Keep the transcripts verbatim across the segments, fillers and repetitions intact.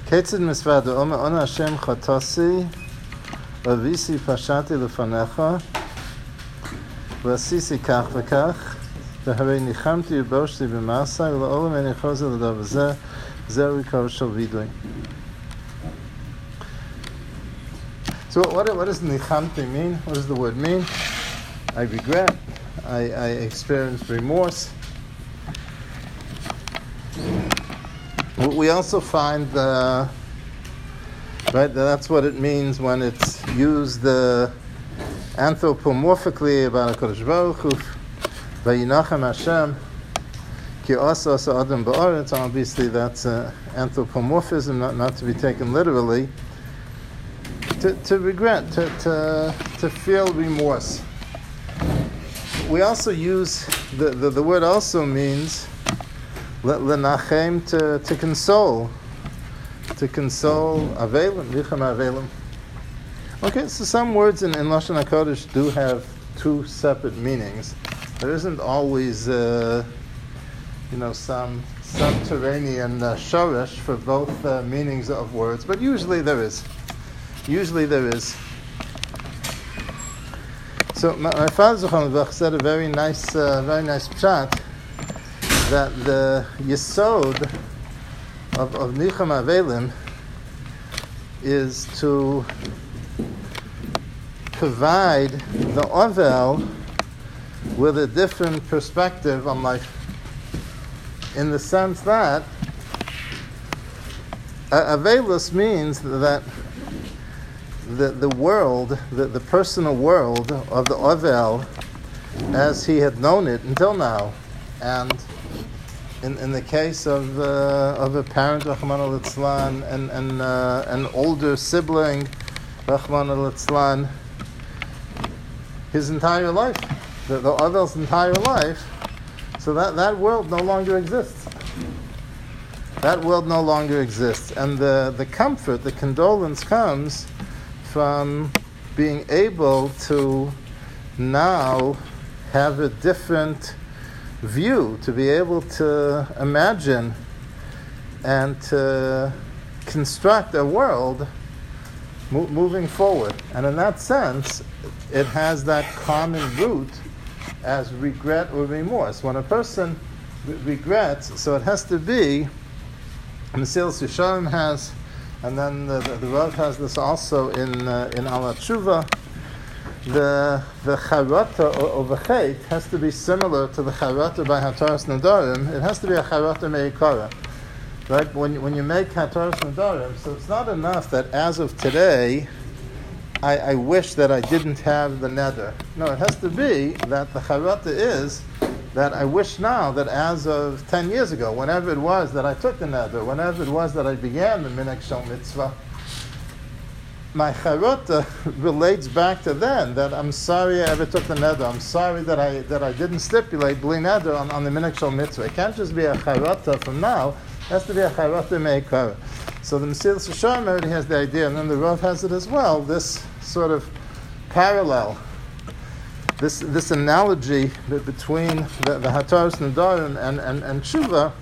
Ketzid misvada Omer Ona Hashem Chatasi Avisi Pashati Lefanecha Vasisi Kach V'Kach V'Harei Nichamti Uboshti B'Masai V'La'olam Eni Chozer L'Dav Zeh Zeh Rikor Shel Vidui. So what, what does Nichamti mean? What does the word mean? I regret. I, I experience remorse. We also find the right. That's what it means when it's used uh, anthropomorphically about HaKadosh Baruch Hu. Vayinachem Hashem ki asa asa adam ba'aretz. Obviously, that's uh, anthropomorphism, not not to be taken literally. To to regret, to to to feel remorse. We also use the the, the word also means. Lenachem, to to console, to console. Avelim, vichem avelim. Okay, so some words in, in Lashon HaKodesh do have two separate meanings. There isn't always, uh, you know, some subterranean uh, shoresh for both uh, meanings of words, but usually there is. Usually there is. So my, my father Zochar Levuch said a very nice, uh, very nice pshat. That the yesod of, of Nichem Avelim is to provide the Ovel with a different perspective on life. In the sense that Avelus means that the, the world, the, the personal world of the Ovel as he had known it until now, and In, in the case of uh, of a parent, Rachmana litzlan, and and uh, an older sibling, Rachmana litzlan, his entire life, the, the Avel's entire life, so that, that world no longer exists. That world no longer exists, and the, the comfort, the condolence comes from being able to now have a different view, to be able to imagine and to construct a world mo- moving forward. And in that sense, it has that common root as regret or remorse. When a person re- regrets, so it has to be, Mesilas Yesharim has, and then the, the, the Rav has this also in uh, in Al HaTshuva. The the charata or, or the chait has to be similar to the charata by Hataras Nadarim. It has to be a charata meikara, right? When when you make Hataras Nadarim, so it's not enough that as of today, I, I wish that I didn't have the neder. No, it has to be that the charata is that I wish now that as of ten years ago, whenever it was that I took the neder, whenever it was that I began the minhag shel mitzvah, my charata relates back to then, that I'm sorry I ever took the neder. I'm sorry that I that I didn't stipulate bli neder on, on the minhag shel mitzvah. It can't just be a charata from now. It has to be a charata meikara. So the Mesilas Yesharim already has the idea, and then the Rav has it as well. This sort of parallel, this this analogy between the, the Hataras Nadarim and and and tshuva.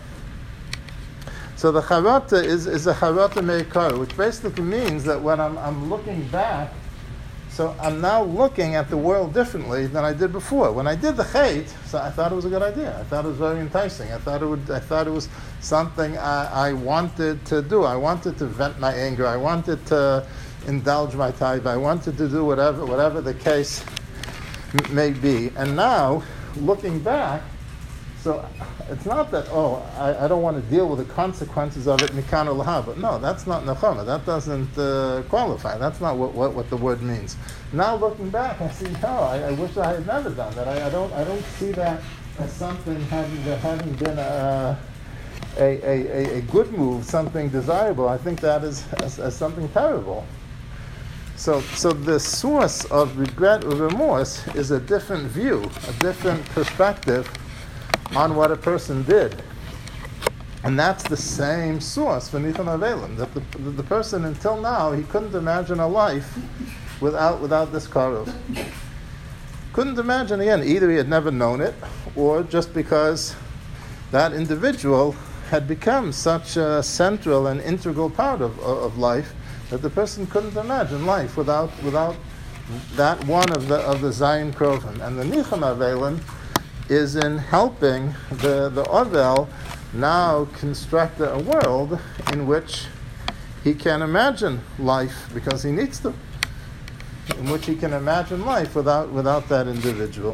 So the charata is, is a charata meikar, which basically means that when I'm I'm looking back, so I'm now looking at the world differently than I did before. When I did the chait, so I thought it was a good idea. I thought it was very enticing. I thought it would. I thought it was something I, I wanted to do. I wanted to vent my anger. I wanted to indulge my taiva. I wanted to do whatever whatever the case m- may be. And now, looking back. So it's not that, oh, I, I don't want to deal with the consequences of it, mikan olaha, but no, that's not nechama. That doesn't uh, qualify. That's not what, what, what the word means. Now looking back, I see, no, I, I wish I had never done that. I, I don't I don't see that as something having that having been a, a, a, a good move, something desirable. I think that is as, as something terrible. So so the source of regret or remorse is a different view, a different perspective on what a person did. And that's the same source for Nichem Avelim, that the, the, the person until now, he couldn't imagine a life without without this karov. Couldn't imagine, again, either he had never known it, or just because that individual had become such a central and integral part of, of, of life that the person couldn't imagine life without without that one of the of the Zion Krovim. And the Nicham Avelim is in helping the, the Ovel now construct a world in which he can imagine life because he needs to, in which he can imagine life without without that individual.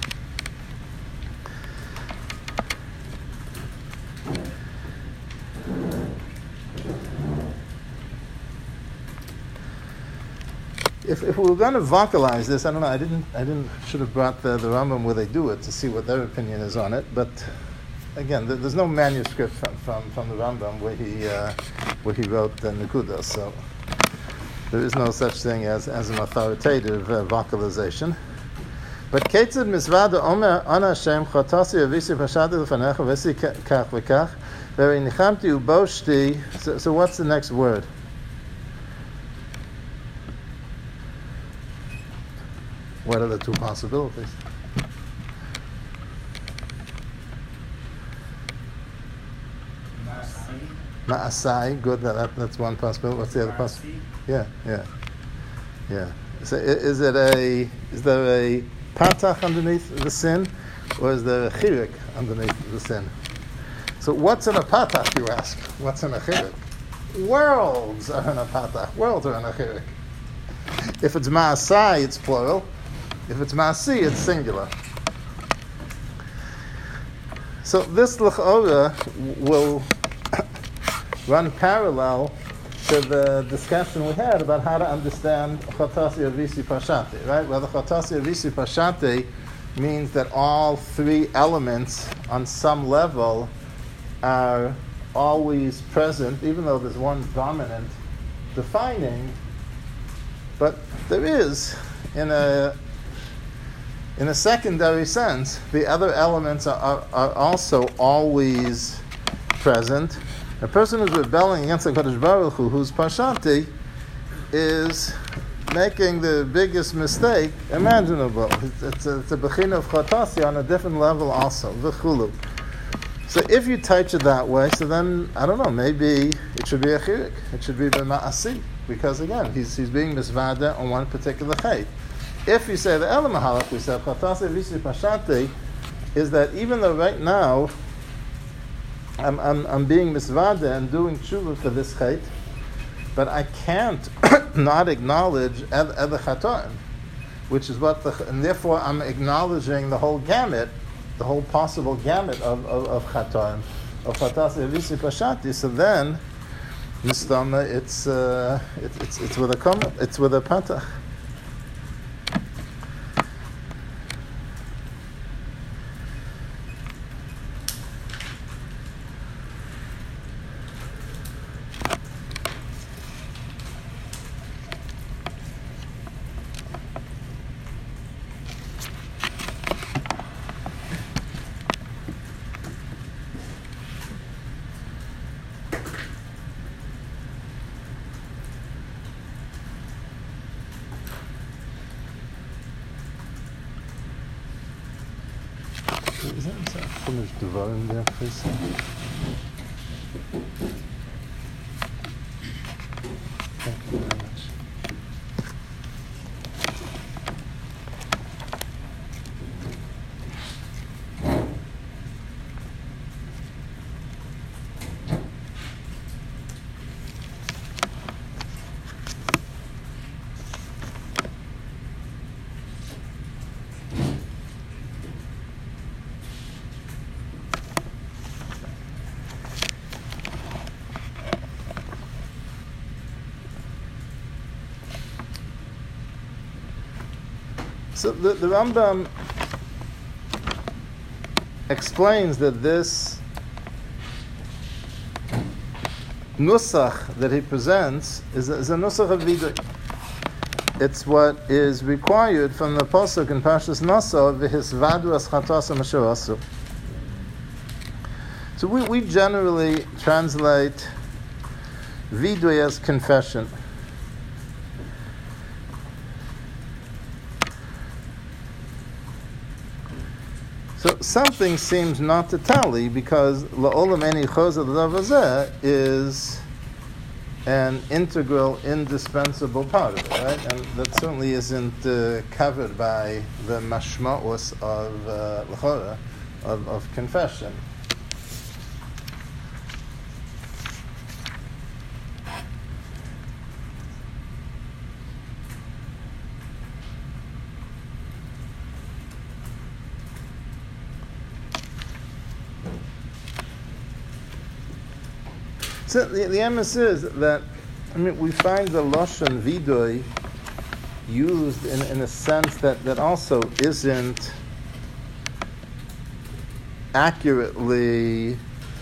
If, if we were going to vocalize this, I don't know. I didn't. I didn't. Should have brought the, the Rambam where they do it to see what their opinion is on it. But again, there, there's no manuscript from, from, from the Rambam where he uh, where he wrote the Nekuda. So there is no such thing as, as an authoritative uh, vocalization. But Ketzad Mizvada Omer Ana Hashem Chotasi Avisi Pashadi Lefanecha Vesi Kach V'Kach Veri Nichamti Uboshti. So, so what's the next word? What are the two possibilities? Ma'asai, good. That, that's one possibility. What's the other possibility? Yeah, yeah, yeah. So, is it a? Is there a patach underneath the sin, or is there a chirik underneath the sin? So, what's in a patach? You ask. What's in a chirik? Worlds are in a patach. Worlds are in a chirik. If it's ma'asai, it's plural. If it's ma'asi, it's singular. So this l'chora will run parallel to the discussion we had about how to understand Chotasi Avisi Pashati, right? Well, the Chotasi Avisi Pashati means that all three elements on some level are always present, even though there's one dominant defining, but there is, in a In a secondary sense, the other elements are, are, are also always present. A person who's rebelling against the Kadosh Baruch Hu, who's Pashanti, is making the biggest mistake imaginable. It's, it's a, it's a bechina of Chatasi on a different level also, v'chulu. So if you touch it that way, so then, I don't know, maybe it should be a chirik. It should be b'ma'asi. Because again, he's, he's being misvada on one particular chait. If you say the Elam Mahalach, we said Chatasi Visi Pashanti, is that even though right now I'm I'm, I'm being misvada and doing tshuva for this chait, but I can't not acknowledge the chatoim, which is what the, and therefore I'm acknowledging the whole gamut, the whole possible gamut of of, of chatoim, of Chatasi Visi Pashanti. So then, mistama, it's uh, it, it's it's with a comment, it's with a patach. Is that Chumash Devarim there, please? Thank you very much. So the, the Rambam explains that this nusach that he presents is a, is a nusach of vidui. It's what is required from the pasuk in Parshas Naso, v'hisvadu as chatas ha'masher asu. So we, we generally translate vidui as confession. So something seems not to tally because la'olam eni chozer l'davar is an integral, indispensable part of it, right? And that certainly isn't uh, covered by the mashma'us of uh, l'chora, of, of confession. So the, the emes is that, I mean, we find the lashon vidoy used in, in a sense that, that also isn't accurately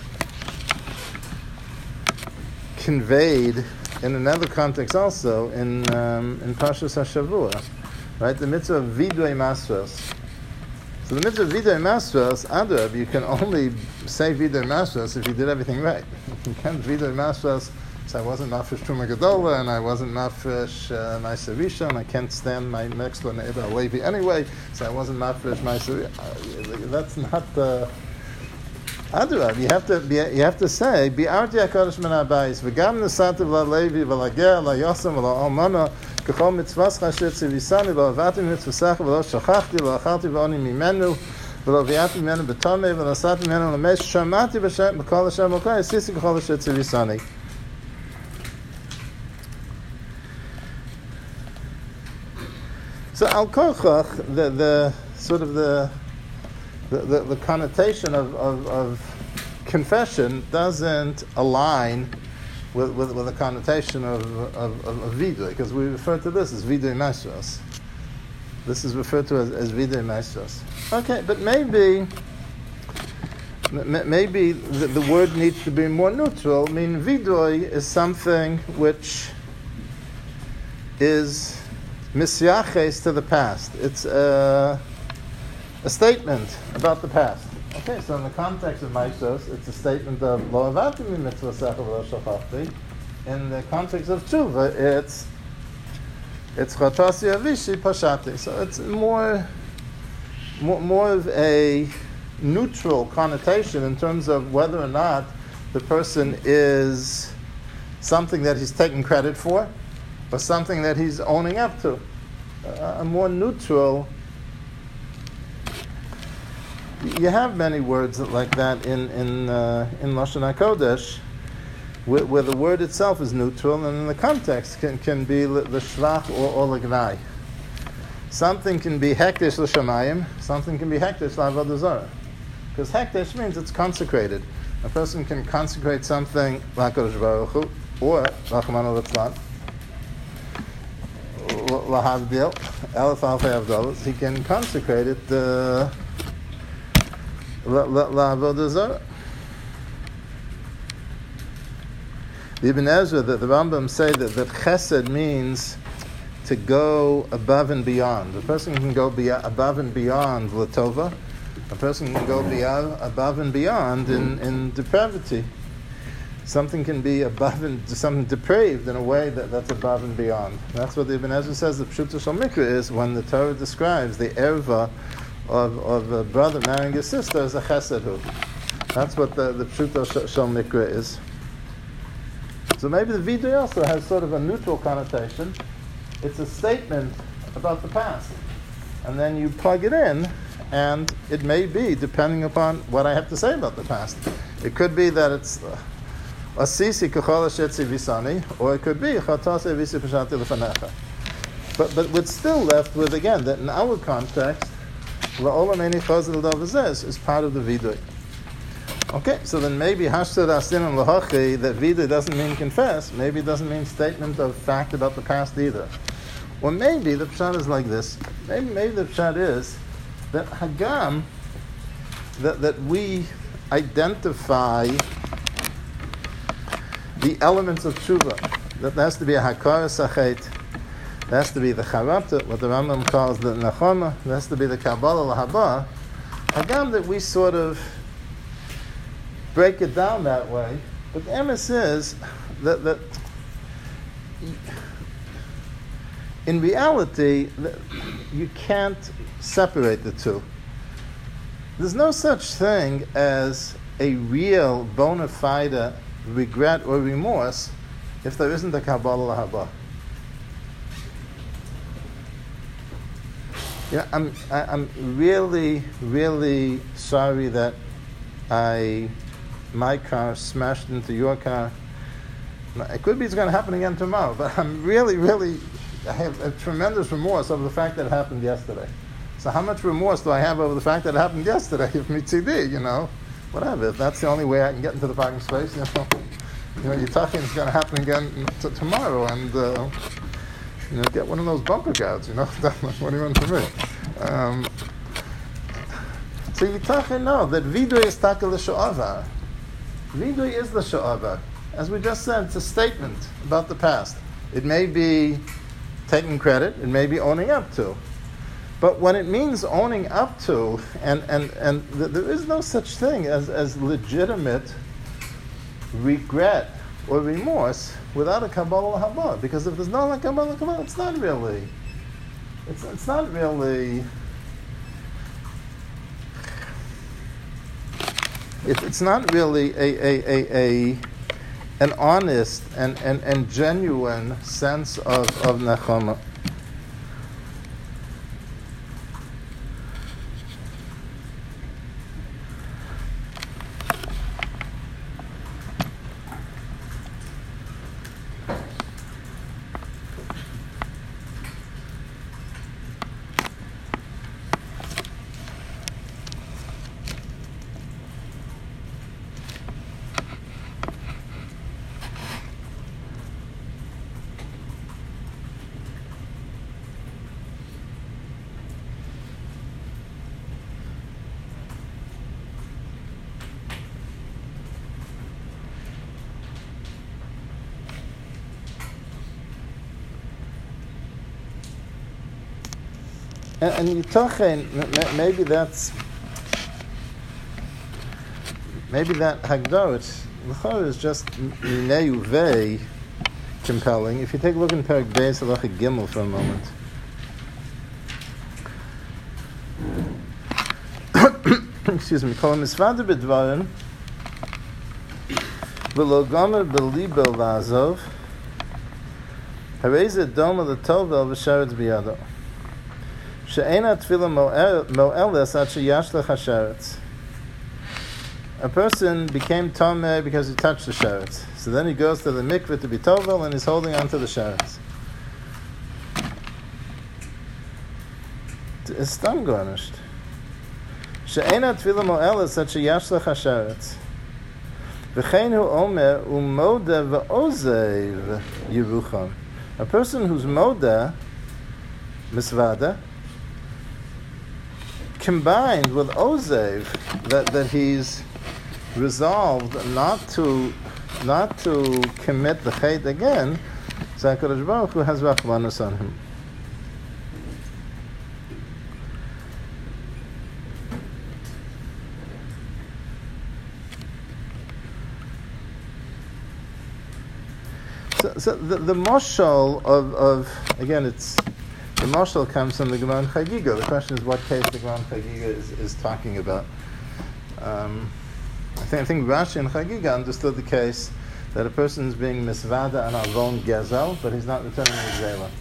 conveyed in another context also in um, in Parshas HaShavua, right? The mitzvah of vidoy masros. So the mitzvah of vidoy masros, adrab, you can only say vidoy masros if you did everything right. You can't vidoy masros, so I wasn't mafresh Truma Gedola, and I wasn't mafresh uh, Ma'aser Rishon, and I can't stand my next door neighbor Levi anyway, so I wasn't mafresh Ma'aser Rishon. That's not the... Adrab, you have to be, you have to say, Bi'arti HaKadosh min ha'bayis, v'gam nesativ la'levi, v'la'ger, la'yosem, v'la'almana, k'chol mitzvahs chashet zivisani, v'la'avati mitzvasach, v'lo shachachti, v'la'achalti v'oni mimenu, v'lo v'yati mimenu b'tomei, v'la'asati mimenu l'mesh, shamati b'shem, b'kol Hashem l'koi, esisi k'chol hashet zivisani. So al-kochach, the, the, sort of the, The, the, the connotation of, of, of confession doesn't align with, with, with the connotation of, of, of, of vidoy, because we refer to this as vidoy masros. This is referred to as, as vidoy masros. Okay, but maybe maybe the, the word needs to be more neutral. I mean, vidoy is something which is misyaches to the past. It's a A statement about the past. Okay, so in the context of Maisos, it's a statement of Lo avati mi mitzvasecha v'lo shachachti. In the context of Tshuva, it's it's Chatasi avishi pashati. So it's more, more more of a neutral connotation in terms of whether or not the person is something that he's taking credit for or something that he's owning up to. Uh, a more neutral. You have many words like that in in uh, in Lashon HaKodesh, where, where the word itself is neutral, and in the context can, can be the shlach or, or l'gnai. Something can be hekdesh l'shamayim, something can be hekdesh l'avodah zarah. Because hekdesh means it's consecrated. A person can consecrate something l'HaKadosh Baruch Hu, or l'Rachmana litzlan, l'havdil, elef alfei avdalos. He can consecrate it. Uh, La, la, la avodah zarah. The Ibn Ezra, the, the Rambam say that, that chesed means to go above and beyond. A person can go be, above and beyond l'tova. A person can go be, above and beyond in, in depravity. Something can be above and something depraved in a way that, that's above and beyond. That's what the Ibn Ezra says. The Pshuto Shel Mikra is when the Torah describes the erva Of, of a brother marrying his sister as a chesed hu. That's what the, the Pshuto Shel Mikra is. So maybe the vidoy also has sort of a neutral connotation. It's a statement about the past. And then you plug it in, and it may be, depending upon what I have to say about the past. It could be that it's asisi k'chol hashet zivisani, or it could be chatase visi pashati l'fanecha. But but we're still left with, again, that in our context, la'olam eni chozer l'davar is part of the vidoy. Okay, so then maybe hashtar asin and lahachi, that vidoy doesn't mean confess. Maybe it doesn't mean statement of fact about the past either. Or maybe the pshat is like this. Maybe, maybe the pshat is that hagam, that, that we identify the elements of tshuva. That there has to be a hakar sachet. There has to be the charata, what the Rambam calls the nachama. There has to be the kabbalah lahaba. Hagam, that we sort of break it down that way. But the emes is that, that in reality, you can't separate the two. There's no such thing as a real bona fide regret or remorse if there isn't a Kabbalah Haba. Yeah, I'm I, I'm really really sorry that I my car smashed into your car. It could be it's going to happen again tomorrow, but I'm really really I have a tremendous remorse over the fact that it happened yesterday. So how much remorse do I have over the fact that it happened yesterday? If me T D, you know, whatever. If that's the only way I can get into the parking space, you know, you know, you're talking it's going to happen again t- tomorrow, and uh, you know, get one of those bumper guards, you know. What do you want from me? Um, so you talking know that vidui is takel l'sho'avar. Vidui is the sho'avar. As we just said, it's a statement about the past. It may be taking credit, it may be owning up to. But when it means owning up to, and, and, and th- there is no such thing as, as legitimate regret or remorse without a Kabbalah Haba. Because if there's no Kabbalah Haba, it's not really, it's, it's not really, it, it's not really a, a, a, a an honest and, and, and genuine sense of, of Nechama. And, and Yitochen, maybe that's, maybe that Hagdoret, L'chor is just Minei Uvei compelling. If you take a look in Perek Beis Halacha Gimel for a moment. Excuse me. Kol misvada b'dvarim v'lo gomer b'libo la'azov harei ze doma l'tovel v'sharetz b'yado she'ena tefila mo'eles ad sheyashlech hasharetz. A person became tomei because he touched the sharetz. So then he goes to the mikveh to be tovel and he's holding onto the sharetz. It's stam garnished. She'ena tefila mo'eles ad sheyashlech hasharetz. V'chein hu omer u'moda v'ozev yerucham. A person who's moda, misvada, combined with ozev, that, that he's resolved not to not to commit the chait again, so HaKadosh Baruch Hu has rachmanus on him. So, so the, the moshel of, of, again, it's, the moshel comes from the Gemara in Chagiga. The question is what case the Gemara in Chagiga is, is talking about. Um, I think, I think Rashi in Chagiga understood the case that a person is being misvada and avon gezel, but he's not returning the zela.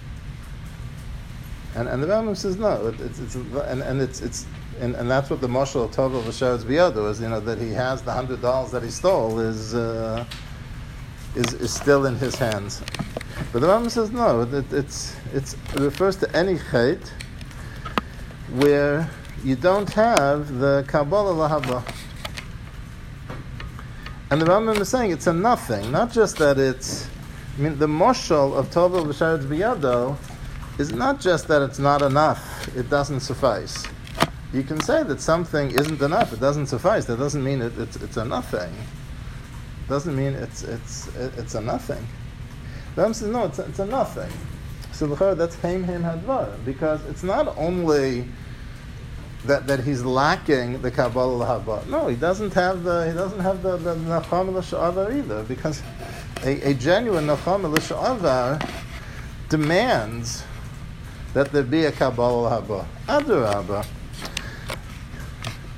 And and the Rambam says no, it, it's, it's and, and it's it's and, and that's what the moshel of Tovel V'Sharetz B'Yado is. You know that he has the hundred dollars that he stole is. Uh, Is, is still in his hands, but the Rambam says no. It, it's it's it refers to any chait where you don't have the Kabbalah Lahaba, and the Rambam is saying it's a nothing. Not just that it's. I mean, the moshel of Tovel V'Sharetz B'Yado is not just that it's not enough. It doesn't suffice. You can say that something isn't enough. It doesn't suffice. That doesn't mean it, it's it's a nothing. Doesn't mean it's it's it's a nothing. The Rambam says no, it's a, it's a nothing. So that's heim heim hadvar, because it's not only that that he's lacking the Kabbalah Haba. No, he doesn't have the he doesn't have the the Nachama L'Sha'avar either, because a, a genuine Nachama L'Sha'avar demands that there be a Kabbalah Haba. Adarabah.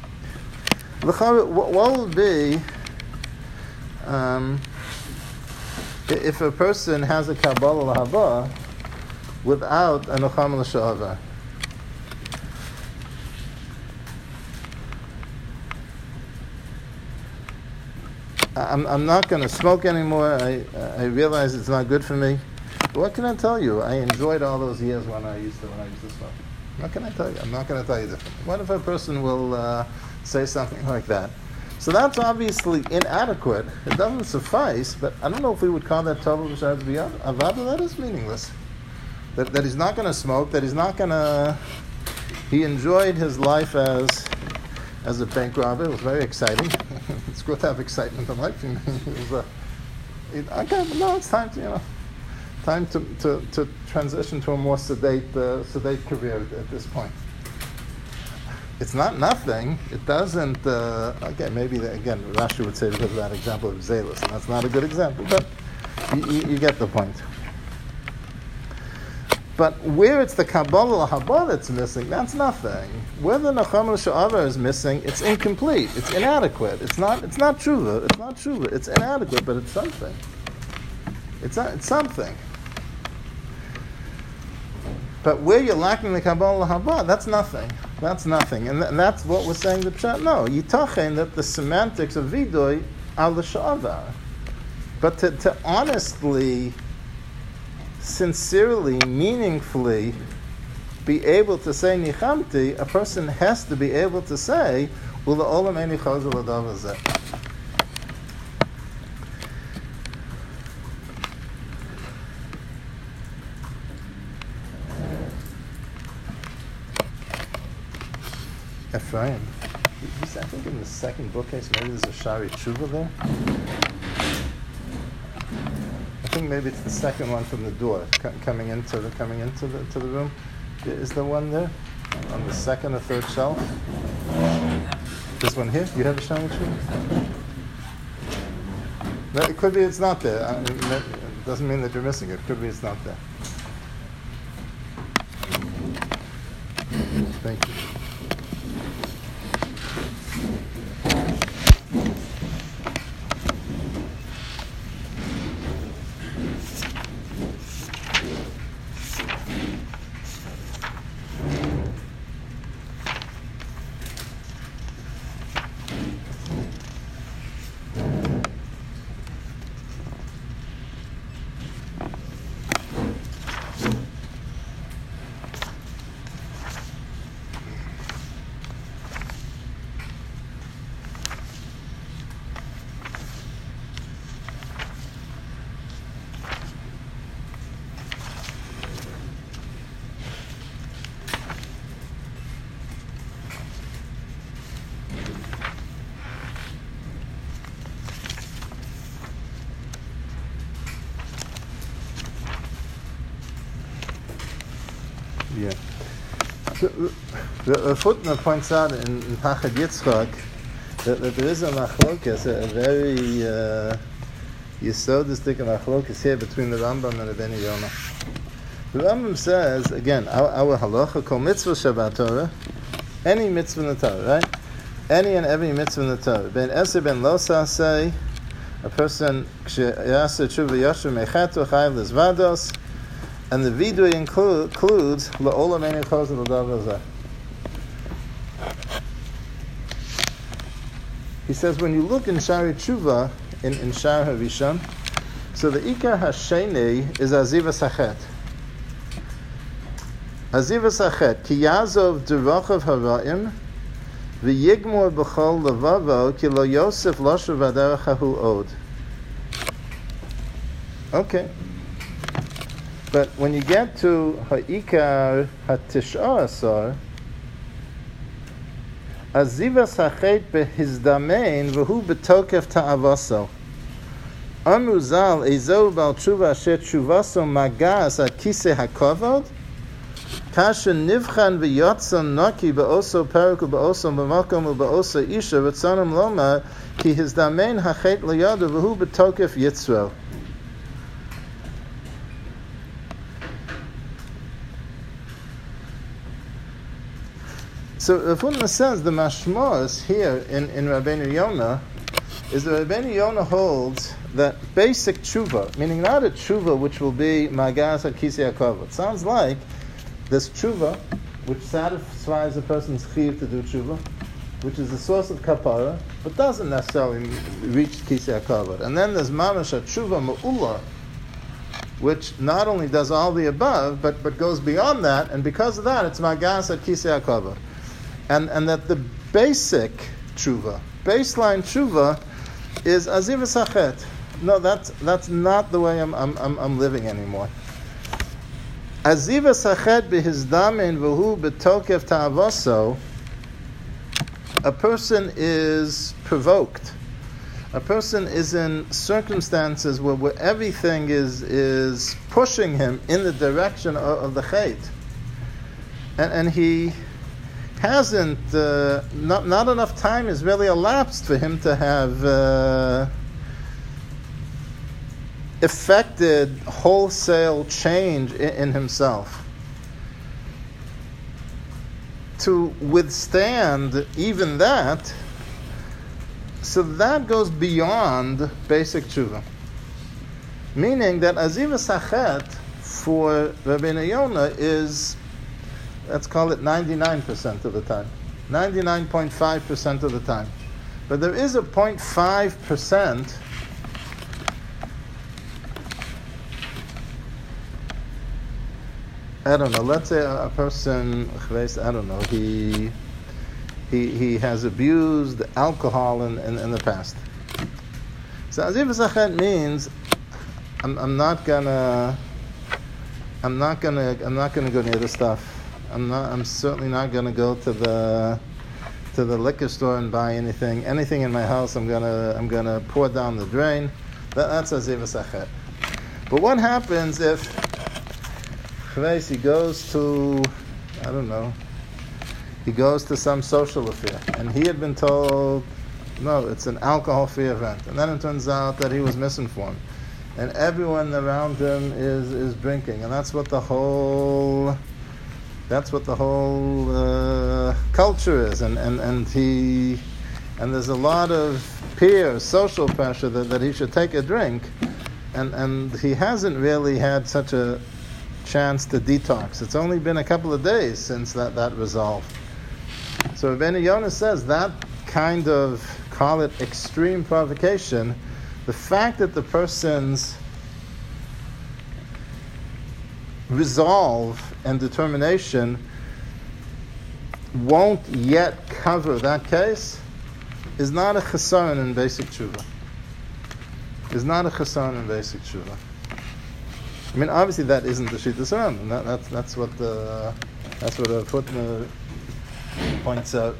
L'chara, what what would be um, i- if a person has a Kabbalah Lahaba without a Nechama L'Sha'ava? I'm, I'm not going to smoke anymore. I, I realize it's not good for me. But what can I tell you? I enjoyed all those years when I used to when I used to smoke. What can I tell you? I'm not going to tell you different. What if a person will uh, say something like that? So that's obviously inadequate. It doesn't suffice, but I don't know if we would call that Tov B'Shas Avada. That is meaningless. That, that he's not going to smoke, that he's not going to... He enjoyed his life as as a bank robber. It was very exciting. It's good to have excitement in life. It was, uh, it, okay, no, it's time to, you know, time to, to, to transition to a more sedate, uh, sedate career at, at this point. It's not nothing. It doesn't, uh, okay, maybe, the, again, Rashi would say because of that example of Zalus, and that's not a good example, but you, you, you get the point. But where it's the Kabbalah Lahaba that's missing, that's nothing. Where the Nechama L'Sha'ava is missing, it's incomplete, it's inadequate. It's not It's not Tshuva, it's not Tshuva, it's inadequate, but it's something. It's, a, it's something. But where you're lacking the Kabbalah Lahaba, that's nothing. That's nothing. And, th- and that's what we're saying the Pshat. No, Yitachen, that the semantics of Vidoy are L'Sha'ava. But to, to honestly, sincerely, meaningfully be able to say Nichamti, a person has to be able to say Ula Olam Eini Chazer L'Davar Zeh. Ephraim, he's, I think in the second bookcase, maybe there's a Shari Tshuva there. I think maybe it's the second one from the door, c- coming into the coming into the to the room. Is there one there on the second or third shelf? This one here. You have a Shari Tshuva? No, it could be it's not there. I, it doesn't mean that you're missing it. It could be it's not there. Thank you. Yeah. So, the, the footnote points out in, in Hachad Yitzchak that, that there is a machlokas, a, a very uh, yesodistic machlokas here between the Rambam and the Rabbeinu Yonah. The Rambam says, again, our, our halacha, kol mitzvah Shabbat Torah, any mitzvah in the Torah, right? Any and every mitzvah in the Torah. Ben Eser ben lo saseh, a person, k'sheyaseh tshuva yosher mechato chayiv lezvados, and the vidui include, includes la'olam eini chazer l'davar zeh. He says when you look in Shari Tshuva, in, in Shar HaRishon, so the Ikar HaSheni is Azivas HaChet. Azivas HaChet, ki yazov d'rochav hara'im, v'yigmor b'chol levavo, ki lo yosef losher v'aderech hahu od. Okay. But when you get to Ha'ikar HaTish'a Asar, Azivas HaChet behizdamein v'hu betokef ta'avaso. Amru zal ezo bal tshuva asher tshuvaso magas at kiseh hakovod, kasha nivchan v'yotzon naki ba'oso perik u'ba'oso b'makom u'ba'oso isha v'tzonim loma ki hizdamein HaChet l'yadu v'hu betokef yitzro. So So Rav Huna says the mashmos here in, in Rabbeinu Yonah is that Rabbeinu Yonah holds that basic tshuva, meaning not a tshuva which will be magas al kisei hakavod. It sounds like this tshuva, which satisfies a person's chiyuv to do tshuva, which is the source of kapara, but doesn't necessarily reach kisei hakavod. And then there's mamash a tshuva ma'ula, which not only does all the above, but, but goes beyond that, and because of that, it's magas at kisei hakavod. And and that the basic tshuva, baseline tshuva, is aziv sachet. No, that's that's not the way I'm I'm I'm, I'm living anymore. Aziv sachet b'hizdamin v'hu b'tokef ta'avoso. A person is provoked. A person is in circumstances where, where everything is is pushing him in the direction of, of the chait, and and he hasn't uh, not not enough time has really elapsed for him to have uh, effected wholesale change in, in himself to withstand even that. So that goes beyond basic tshuva. Meaning that aziv sachet for Rabbeinu Yonah is, let's call it ninety-nine percent of the time. ninety-nine point five percent of the time. But there is a zero point five percent I don't know, let's say a person, I don't know, he He he has abused alcohol in, in, in the past. So aziv sachet means I'm I'm not gonna I'm not gonna I'm not gonna go near the stuff. I'm not I'm certainly not gonna go to the to the liquor store and buy anything. Anything in my house I'm gonna I'm gonna pour down the drain. That, that's aziv sachet. But what happens if he goes to, I don't know, he goes to some social affair, and he had been told, no, it's an alcohol-free event. And then it turns out that he was misinformed. And everyone around him is, is drinking. And that's what the whole, that's what the whole uh, culture is. And, and, and he, and there's a lot of peer, social pressure that, that he should take a drink. And, and he hasn't really had such a chance to detox. It's only been a couple of days since that, that resolved. So Rabbeinu Yonah says that kind of, call it extreme provocation, the fact that the person's resolve and determination won't yet cover that case is not a chesaron in basic tshuva. Is not a chesaron in basic tshuva. I mean, obviously that isn't the Shittas Rambam, and that, that's that's what the that's what a footnote points out.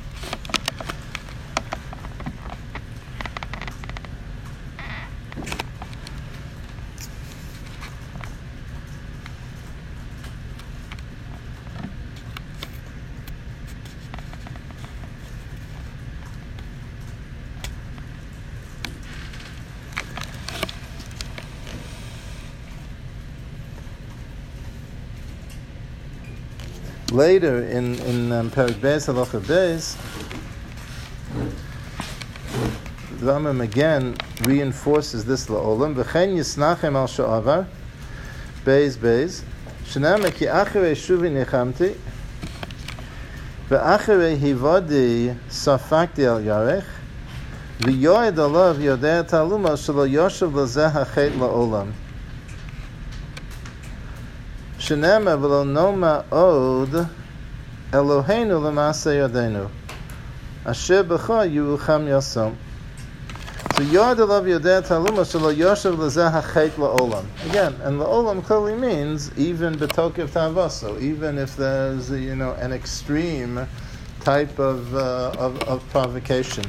Later in in um, Perek Beis Halacha Beis, the Rambam again reinforces this la'olam. V'chein yisnachem al sha'avar Beis Beis shenam ki acharei shuvi nechamti ve'acharei hivadi safakti al yarech v'yoed alav yodei taluma shelo yoshev lazeh hachet la'olam. Shenema v'lo noma od Eloheinu l'maseh yodenu asher b'cha yirucham yasom. So yod alav yodei taluma shelo yoshev l'zeh hachet la'olam. Again, and la'olam clearly means even b'tokev ta'avaso, even if there's you know an extreme type of, uh, of of provocation.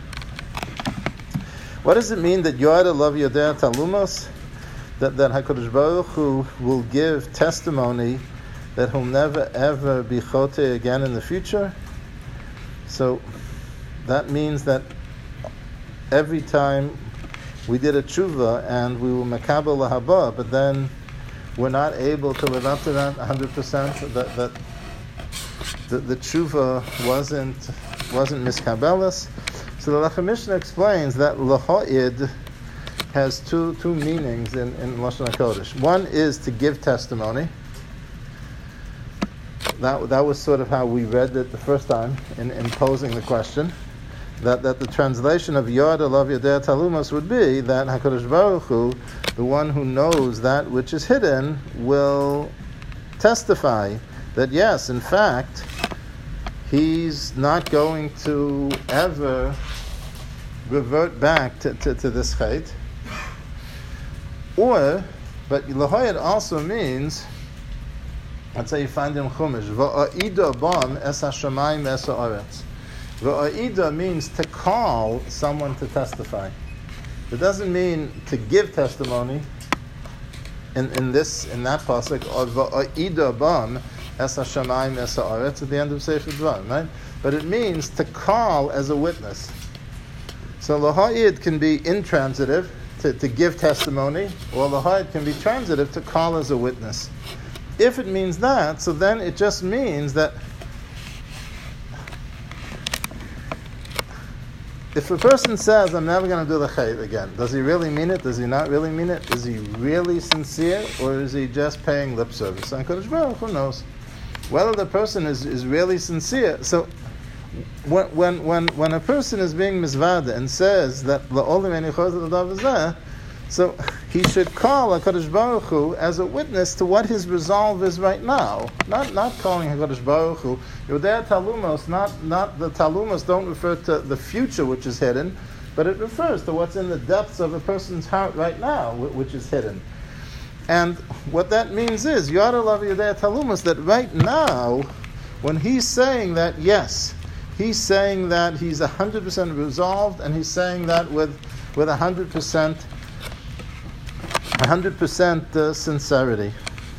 What does it mean that yod alav yodei talumos? That, that HaKadosh Baruch Hu will give testimony that he'll never ever be chote again in the future. So that means that every time we did a tshuva and we were makabel lahaba, but then we're not able to live up to that one hundred percent, that, that the, the tshuva wasn't wasn't miskabelas. So the Lechem Mishnah explains that lahoid has two two meanings in, in Lashon HaKodesh. One is to give testimony. That that was sort of how we read it the first time in, in posing the question. That, that the translation of Yod Alav Yodei Talumos would be that HaKadosh Baruch Hu, the one who knows that which is hidden, will testify that yes, in fact, he's not going to ever revert back to, to, to this chait. Or, but Lahoyed also means, let's say you find in Chumash, V'a'ida bam es hashamayim es ha'aretz. V'a'ida means to call someone to testify. It doesn't mean to give testimony in, in this in that pasuk, or v'a'ida bam es hashamayim es ha'aretz at the end of Sefer Dvarim, right? But it means to call as a witness. So laha'id can be intransitive, to, to give testimony, or laha'id can be transitive, to call as a witness. If it means that, so then it just means that if a person says, I'm never going to do the chait again, does he really mean it? Does he not really mean it? Is he really sincere? Or is he just paying lip service? And Kodesh Baruch Hu knows. Whether the person is, is really sincere. So when when when when a person is being mizvada and says that la'olim eni chosed l'dav hazeh, so he should call HaKadosh Baruch Hu as a witness to what his resolve is right now. Not not calling HaKadosh Baruch Hu. Yodei Talumos, not, not the Talumos don't refer to the future which is hidden, but it refers to what's in the depths of a person's heart right now, which is hidden. And what that means is, Yod Alav Yodei Talumos, that right now, when he's saying that, yes, he's saying that he's one hundred percent resolved, and he's saying that with with one hundred percent one hundred percent uh, sincerity.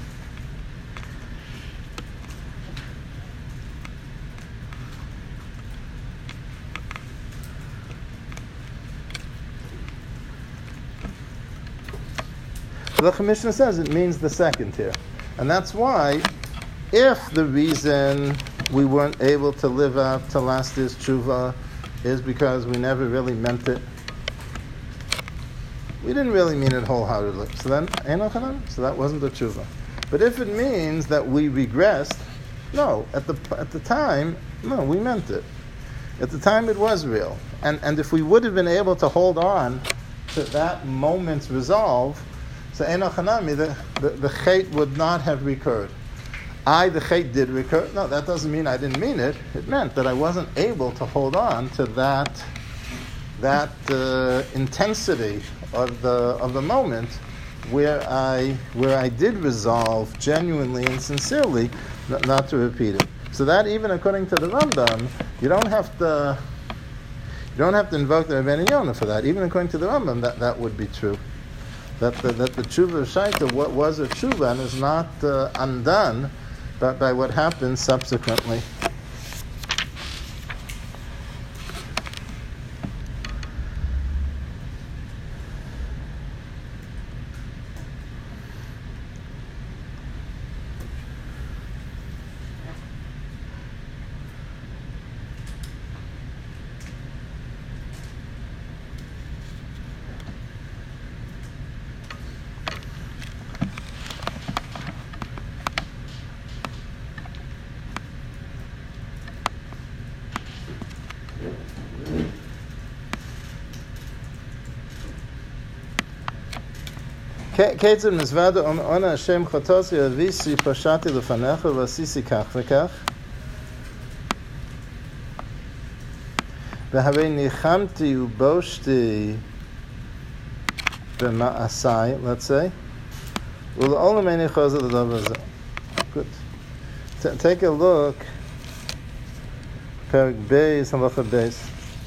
The Commissioner says it means the second here. And that's why, if the reason we weren't able to live out to last year's tshuva is because we never really meant it, we didn't really mean it wholeheartedly. So then, so that wasn't the tshuva. But if it means that we regressed, no, at the at the time, no, we meant it. At the time, it was real. And and if we would have been able to hold on to that moment's resolve, so enochanami, the the, the chait would not have recurred. I, the chait, did recur. No, that doesn't mean I didn't mean it. It meant that I wasn't able to hold on to that that uh, intensity of the of the moment where I where I did resolve genuinely and sincerely not, not to repeat it. So that even according to the Rambam, you don't have to you don't have to invoke the Rebbeinu Yonah for that. Even according to the Rambam, that, that would be true. That the, that the tshuva of shaita, what was a tshuva, and is not uh, undone by, by what happened subsequently. Ketzad mizvada ona Hashem chotosi avisi pashati lefanecha v'asisi kach v'kach v'harei nichamti uboshti b'ma'asai, let's say, u'l'olam eini chosed l'davar hazeh. Good. T- take a look. Perik Beis, halacha Beis.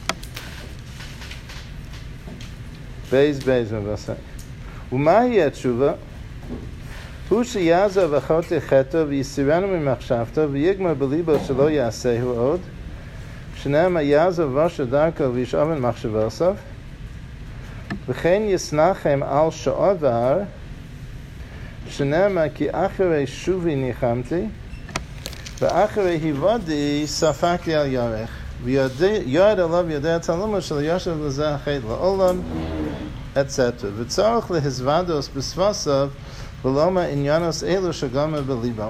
Beis, Beis, Mavasai. ומהי התשובה? הוא שיעזוב החוטא חטא ויסירנו ממחשבתו ויגמר בליבו שלא יעשהו עוד, שנאמר יעזוב ראש דרכו וישאבן מחשבותיו, וכן ישנחם על שעבר, שנאמר כי אחרי שובי ניחמתי, Ve'acharei hivadi safakti al yarech. V'yad alav yadei taluma shel yashav l'zeh achet la'olam, et cetera. V'tzarech lehizvados b'svasav v'loma inyanos elu shagama b'libo.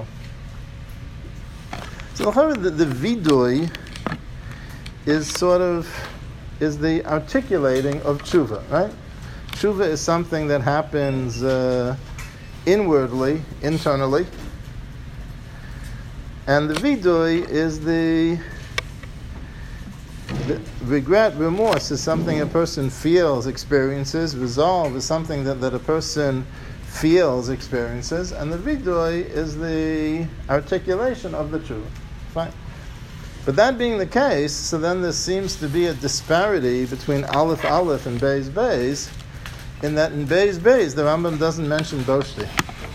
So the, the vidui is sort of is the articulating of tshuva, right? Tshuva is something that happens uh, inwardly, internally, and the vidui is the, the regret, remorse is something a person feels, experiences. Resolve is something that, that a person feels, experiences, and the vidui is the articulation of the tshuva. Fine. But that being the case, so then there seems to be a disparity between Aleph Aleph and Beis Beis, in that in Beis Beis the Rambam doesn't mention Boshti.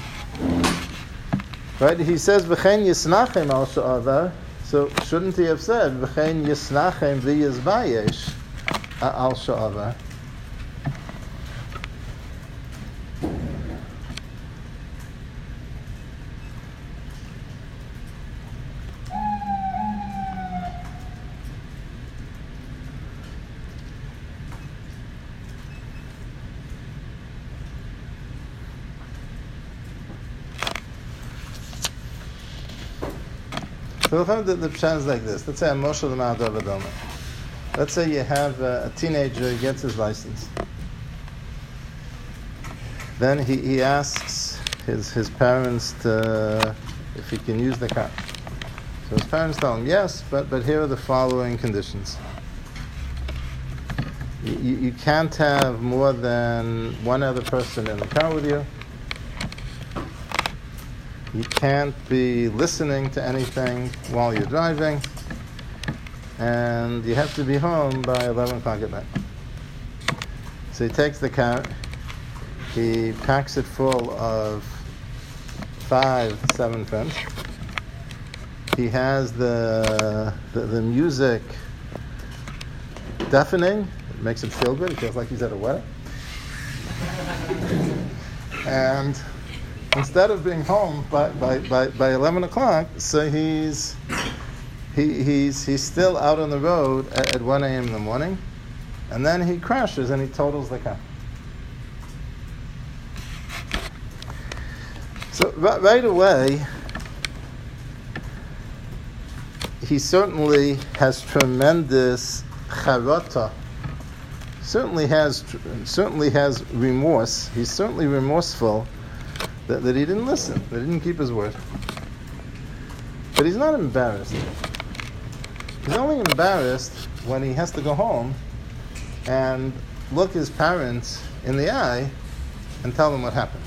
Right? He says V'chein Yisnachem al Sha'avar, so shouldn't he have said V'chein Yisnachem v'Yizbayesh al Sha'avar? So the, the pshat is like this. Let's say a Moshe l'ma'ador v'doma. Let's say you have a, a teenager, he gets his license. Then he, he asks his, his parents to, if he can use the car. So his parents tell him, yes, but, but here are the following conditions. You, you, you can't have more than one other person in the car with you. You can't be listening to anything while you're driving, and you have to be home by eleven o'clock at night. So he takes the car, he packs it full of five, seven friends. He has the, the, the music deafening. It makes him feel good. He feels like he's at a wedding. And instead of being home by, by, by, by eleven o'clock, so he's he, he's he's still out on the road at, at one a.m. in the morning, and then he crashes and he totals the car. So right, right away, he certainly has tremendous charata. Certainly has certainly has remorse. He's certainly remorseful That, that he didn't listen, that he didn't keep his word. But he's not embarrassed. He's only embarrassed when he has to go home and look his parents in the eye and tell them what happened.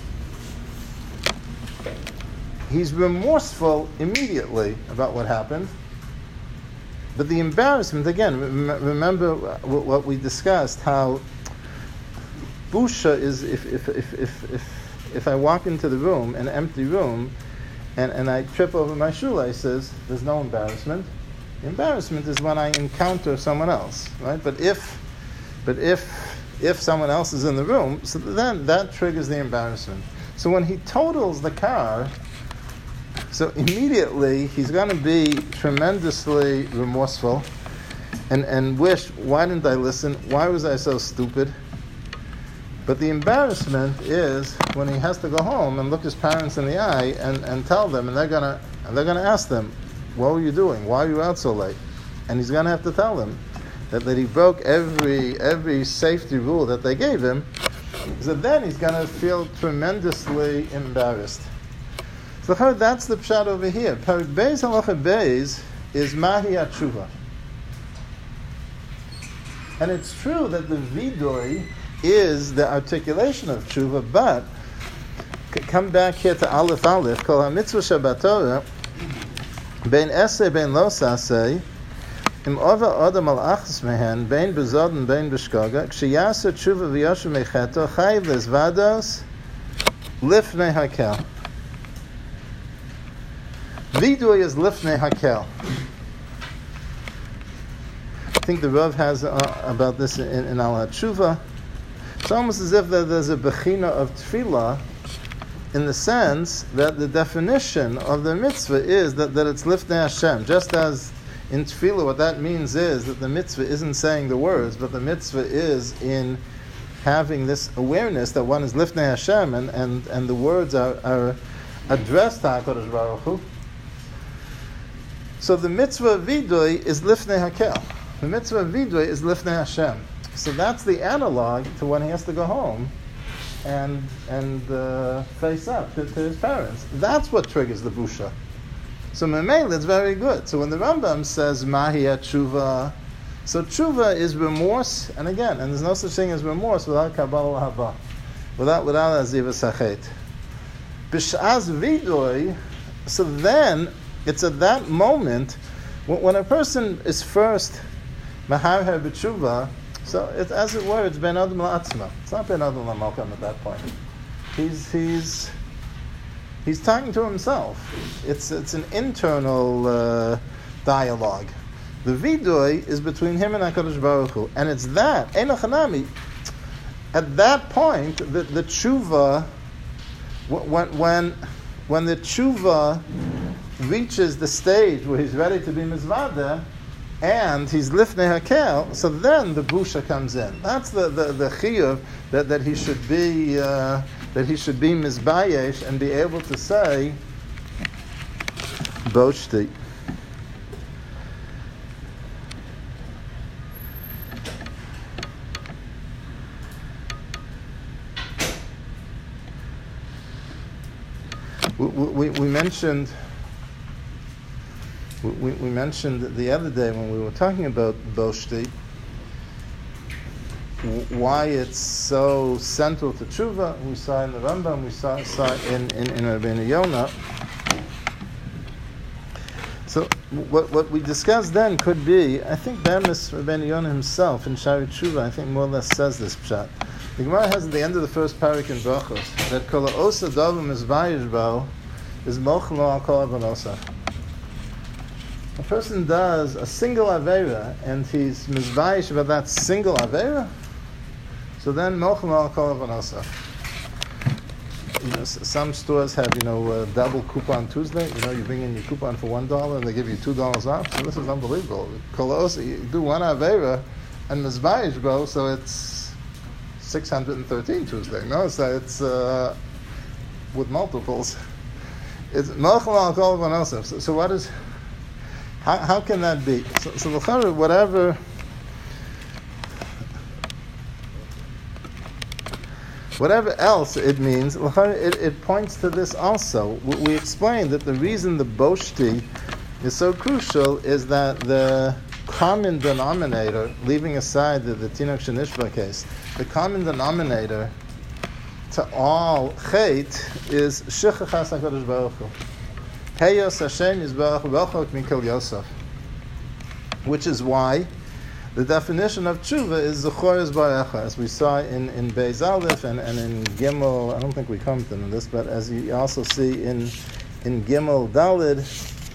He's remorseful immediately about what happened, but the embarrassment, again, remember what we discussed, how busha is if if if if, if If I walk into the room, an empty room, and, and I trip over my shoelaces, there's no embarrassment. The embarrassment is when I encounter someone else, right? But if, but if, if someone else is in the room, so then that triggers the embarrassment. So when he totals the car, so immediately he's going to be tremendously remorseful, and and wish, why didn't I listen? Why was I so stupid? But the embarrassment is when he has to go home and look his parents in the eye and, and tell them, and they're gonna and they're gonna ask them, what were you doing? Why are you out so late? And he's gonna have to tell them that, that he broke every every safety rule that they gave him. So then he's gonna feel tremendously embarrassed. So that's the pshat over here. Perek Beis Halacha Beis is Mahi Atshuva. And it's true that the vidui is the articulation of tshuva, but c- come back here to Aleph Aleph, Kol HaMitzvah Shabbatorah, Ben Esei Ben Lo Sasei, Im Ova Odom Al Achas Mehen, Ben Bezodin Ben Beshkoga, Kshiyasa Tshuva V'Yoshu Mecheto, Chayiv Lezvados, Lifnei Hakel. Vidui is Lifnei Hakel. I think the Rav has uh, about this in, in Al HaTshuva. It's almost as if there's a bechina of tefillah in the sense that the definition of the mitzvah is that, that it's lifnei Hashem. Just as in tefillah, what that means is that the mitzvah isn't saying the words, but the mitzvah is in having this awareness that one is lifnei Hashem, and, and, and the words are, are addressed to HaKadosh Baruch Hu. So the mitzvah of vidui is lifnei hakel. The mitzvah of vidui is lifnei Hashem. So that's the analog to when he has to go home and and uh, face up to, to his parents. That's what triggers the busha. So memela, it's very good. So when the Rambam says mahi tshuva, so tshuva is remorse, and again, and there's no such thing as remorse without kabbalah haba, without without azivas hachet. B'sh'az vidui, so then it's at that moment when a person is first maharher b'tshuva. So it's, as it were, it's ben adam la'atzma. It's not ben adam la'malkam at that point. He's he's he's talking to himself. It's it's an internal uh, dialogue. The vidui is between him and HaKadosh Baruch Hu, and it's that enochanami. At that point, the the tshuva, when when when the tshuva reaches the stage where he's ready to be mizvada, and he's lifnei hakel, so then the busha comes in. That's the the, the chiyuv that, that he should be uh, that he should be mizbayesh and be able to say boshti. We, we, we mentioned we, we mentioned the other day when we were talking about boshti why it's so central to tshuva. We saw in the Rambam, we saw, saw in in, in Rabbeinu Yonah. So what what we discussed then could be, I think Bemis Rabbeinu Yonah himself in Shari Tshuva, I think more or less says this pshat. The Gemara has at the end of the first parak in Brachos that kol ha'osa davar mizvayish bo is mochel lo al kol avonosah. A person does a single avera and he's mizvayish about that single avera, so then mochel lo al kol avonosah. You know, some stores have, you know, a double coupon Tuesday. You know, you bring in your coupon for one dollar and they give you two dollars off. So this is unbelievable. Kol ha'osa, you do one avera and mizvayish bo, so it's six hundred thirteen Tuesday. No, so it's uh, with multiples. It's mochel al kol avonosah. So, so what is? How, how can that be? So, so whatever, whatever else it means, it, it points to this also. We, we explained that the reason the boshti is so crucial is that the common denominator, leaving aside the, the Tinok Shenishba case, the common denominator to all chait is Shechachas HaKadosh Baruch Hu. Heyos Hashem Yisbarach V'Chok Mikol Yosef. Which is why the definition of tshuva is Zechor Yisbarecha, as we saw in, in Beis Aleph and, and in Gimel. I don't think we commented on this, but as you also see in, in Gimel Dalid,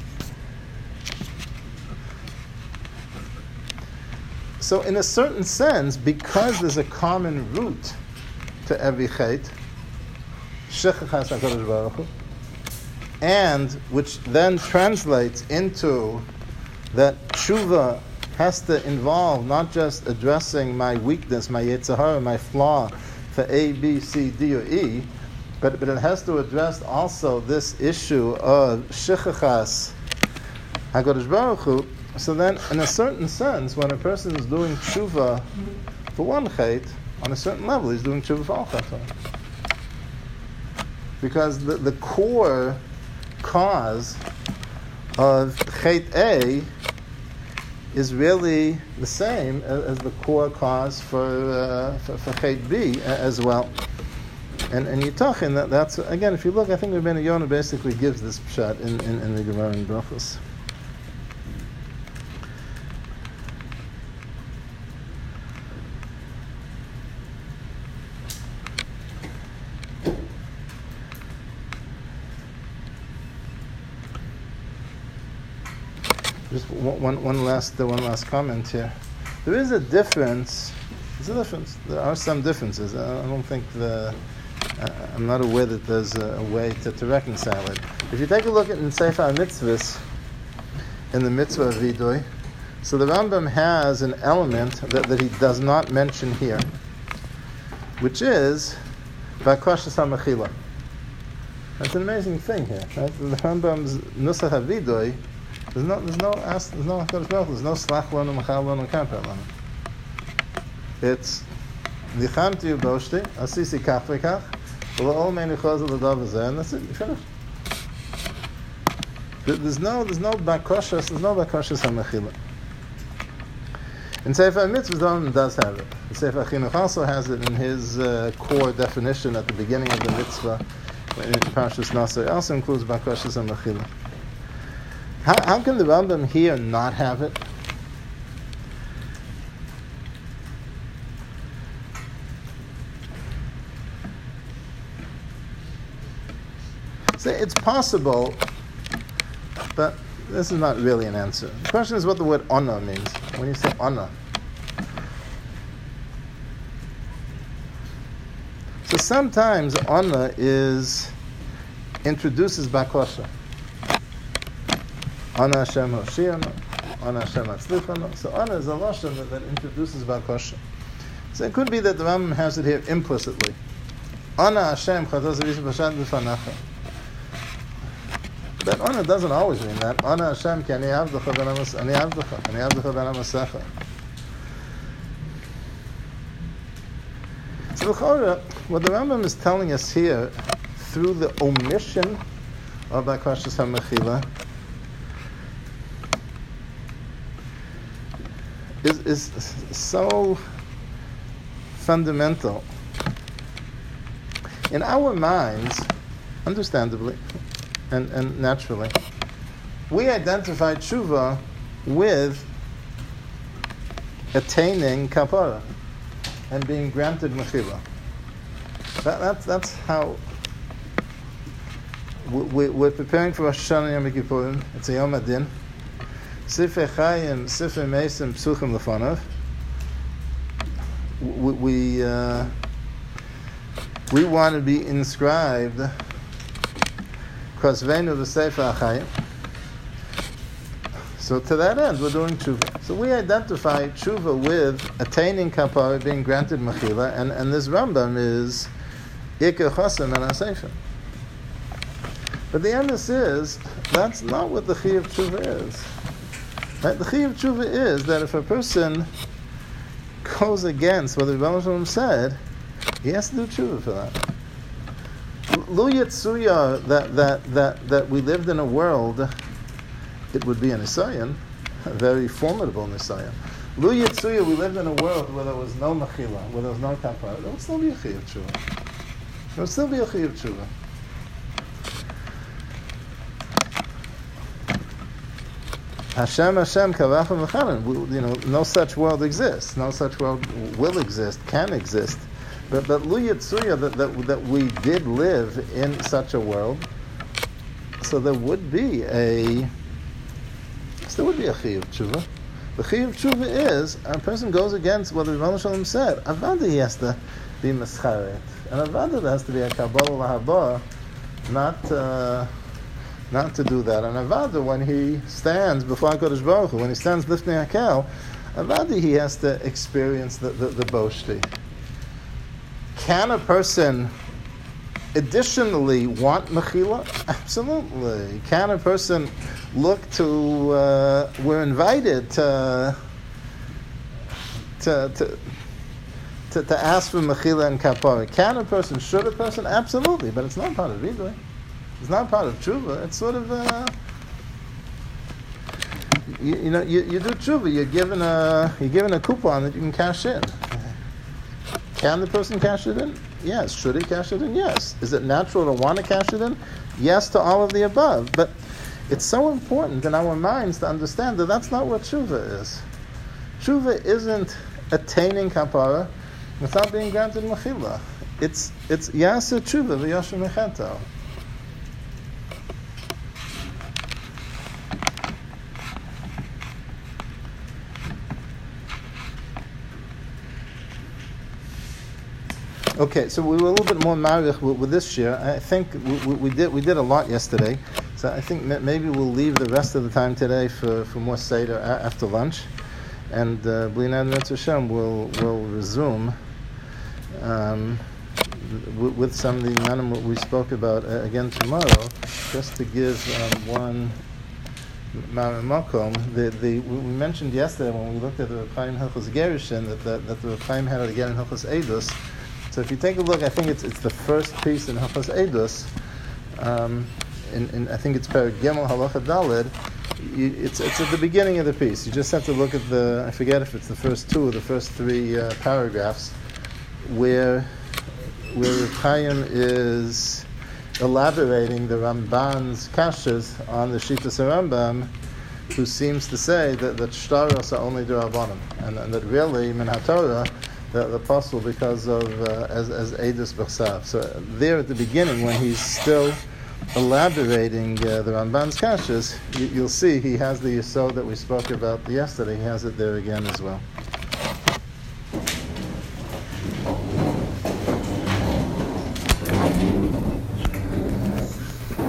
so in a certain sense, because there's a common root to every chait, Shechachas HaKadosh Baruch Hu, and which then translates into that tshuva has to involve not just addressing my weakness, my yetzer hara, my flaw for A, B, C, D, or E, but, but it has to address also this issue of Shechachas HaKadosh Baruch Hu. So then, in a certain sense, when a person is doing tshuva for one chait, on a certain level, he's doing tshuva for all chait. Because the, the core cause of chait A is really the same as, as the core cause for uh, for, for chait B as well. And and Yitachin, that that's again, if you look, I think Rabbeinu Yonah basically gives this pshat in, in, in the Gemara in Brachos. Just one, one last, uh, one last comment here. There is a difference. There's a difference. There are some differences. I don't think the, I'm not aware that there's a, a way to, to reconcile it. If you take a look at in Sefer Mitzvahs, in the mitzvah of Vidui, so the Rambam has an element that, that he does not mention here, which is Bakashas HaMechila. That's an amazing thing here. Right? The Rambam's Nusach HaVidui, there's no, there's no, there's no, there's no Slach Lanu, Mechal Lanu, Kamper Lanu. It's Nichamti Uboshti, Asisi Kach V'Kach, V'La'ol Meini Chozel L'Dav Hazeh, and that's it, you finished. There's no, there's no Bakashas, there's no Bakashas HaMechila. In Sefer Mitzvahs, the Rambam does have it. The Sefer Chinuch also has it in his uh, core definition at the beginning of the mitzvah. In Parshas Naso, it also includes Bakashas and Mechila. How, how can the Rambam here not have it? So it's possible, but this is not really an answer. The question is what the word honor means. When you say honor. So sometimes honor is introduces bakosha. Honor Hashem Hoshianu, honor Hashem Hatzlichanu. So honor is a lashon that, that introduces bakosha. So it could be that the Rambam has it here implicitly. Honor Hashem Chatos Avish Bashad B'Fanacha. That honor doesn't always mean that. Honor Hashem ki ani avdecha ben amasecha, ani avdecha, ani avdecha ben amasecha. So what the Rambam is telling us here, through the omission of Bakashas HaMechila, is, is so fundamental. In our minds, understandably and, and naturally, we identify tshuva with attaining kapara and being granted mechila. That, that's, that's how we, we're preparing for Rosh Hashanah Yom Kippurim. It's a Yom Adin. Sifrei Chayim, Sifrei Meisim, Psuchim Lefanav. We we, uh, we want to be inscribed Krasvenu V'Sefer HaChayim. So to that end, we're doing tshuva. So we identify tshuva with attaining kapara, being granted mechila, and, and this Rambam is Iker Chosem and Aseifa. But the emes is, that's not what the Chiyuv Tshuva is. Right? The Chiyuv Tshuva is that if a person goes against what the Rebbe Shalom said, he has to do tshuva for that. Lu Yitzuya, that, that, that, that we lived in a world, it would be a nisayon, a very formidable nisayon. Lu Yitzuya, we lived in a world where there was no mechila, where there was no kapara. There would still be a chiyuv tshuva. There would still be a chiyuv tshuva. Hashem, Hashem, kavachim v'chanan. You know, no such world exists. No such world will exist, can exist. But but Lu Yitzuya, that, that that we did live in such a world, so there would be a there would be a chiyuv tshuva. The chiyuv tshuva is a person goes against what the Rebbe Shalom said. Avada he has to be mescharet, and avada there has to be a kabbalah lahaba, not uh, not to do that. And avada, when he stands before HaKadosh Baruch Hu, when he stands lifting hakel, avada he has to experience the the, the boshti. Can a person additionally want mechila? Absolutely. Can a person look to, uh, we're invited to, to, to, to, to ask for mechila and kapara. Can a person, should a person? Absolutely. But it's not part of vidui. It's not part of tshuva. It's sort of, uh, you, you know, you, you do tshuva, you're given a, you're given a coupon that you can cash in. Can the person cash it in? Yes. Should he cash it in? Yes. Is it natural to want to cash it in? Yes to all of the above. But it's so important in our minds to understand that that's not what tshuva is. Tshuva isn't attaining kapara without being granted mechila. It's it's yasa tshuva v'yasher mecheto. Okay, so we were a little bit more marich with, with this year. I think we, we, we did we did a lot yesterday, so I think maybe we'll leave the rest of the time today for, for more seder after lunch, and B'linad Mitzvah Shem will will resume um, with, with some of the inyanim we spoke about uh, again tomorrow. Just to give um, one makom, the the we mentioned yesterday when we looked at the Reb Chaim Hilchos Gerushin that that, that the Reb Chaim had it again in Hilchos Eidus. So if you take a look, I think it's it's the first piece in Hilchos Eidus. Um, in, in I think it's Perek Gimel Halacha Daled. You, it's it's at the beginning of the piece. You just have to look at the I forget if it's the first two or the first three uh, paragraphs where where Reb Chaim is elaborating the Ramban's kashas on the Shitas Rambam, who seems to say that that shtaros are only d'Rabbanan, and, and that really min haTorah the, the apostle because of uh, as as Eidus B'chsav. So there at the beginning, when he's still elaborating uh, the Ramban's kashas, you, you'll see he has the yesod that we spoke about yesterday. He has it there again as well.